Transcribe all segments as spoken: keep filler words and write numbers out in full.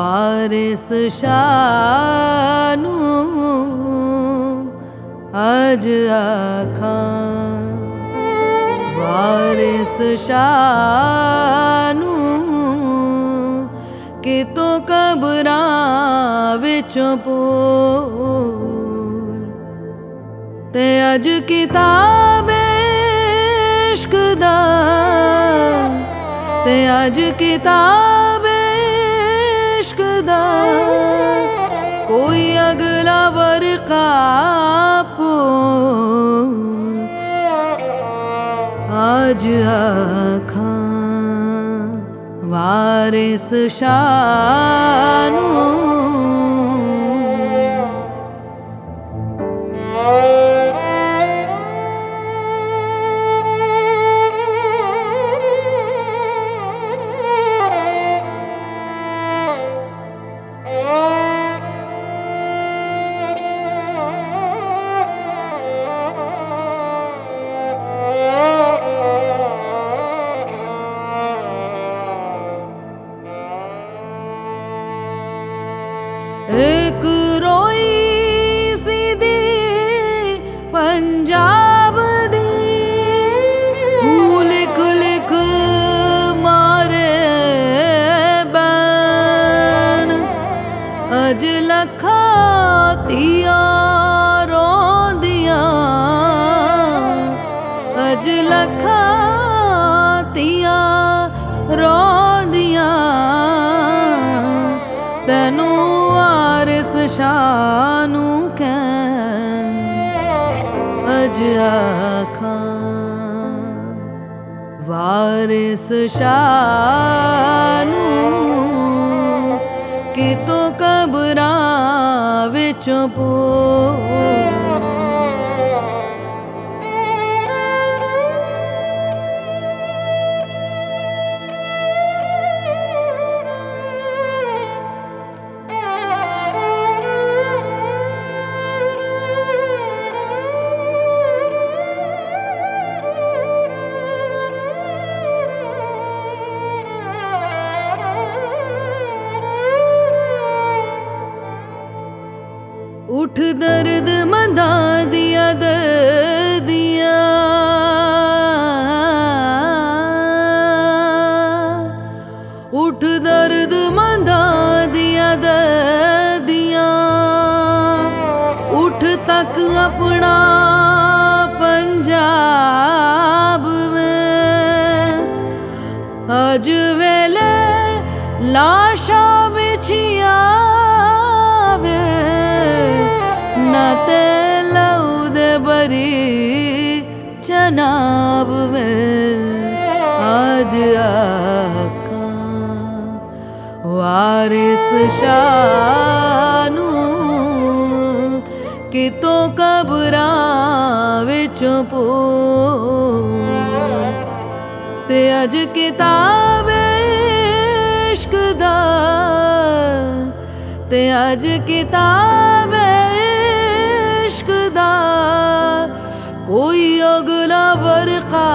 वारिस शाह नूं अज आखां, वारिस शाह नूं कितों कबरां विचों पोल ते अज किताबे इश्क दा, ते अज किताबे इश्क दा कोई अगला वरका पोल आज आखां वारिस शाह नूं। एक रोई सीधी पंजाब दी तू लिख लिख मारे बैन, अज लखा तिया रोंदियां, अज लखा तिया रोंदियां तैनू वारिस शाह नूं कैं अज आखां वारिस शाह नूं कितों कबरां विचों पोल उठ दर्द मंदा दिया दर्दिया, उठ दर्द मंदा दिया दर्दिया, उठ तक अपना पंजाब में अज वेले लाशा बिछिया ना ते लऊ दे बरी जनाब में आज आखां वारिस शाह नूं कितों कबरां विचों पोल ते अज किताबे इश्क दा, ते अज किताबे इश्क दा कोई अगला वरका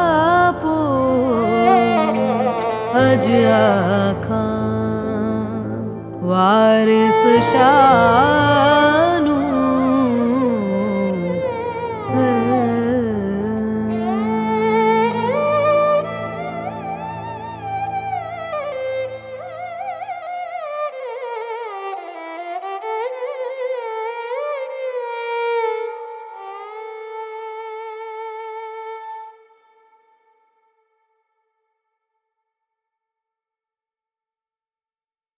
पोल अज आखां वारिस शाह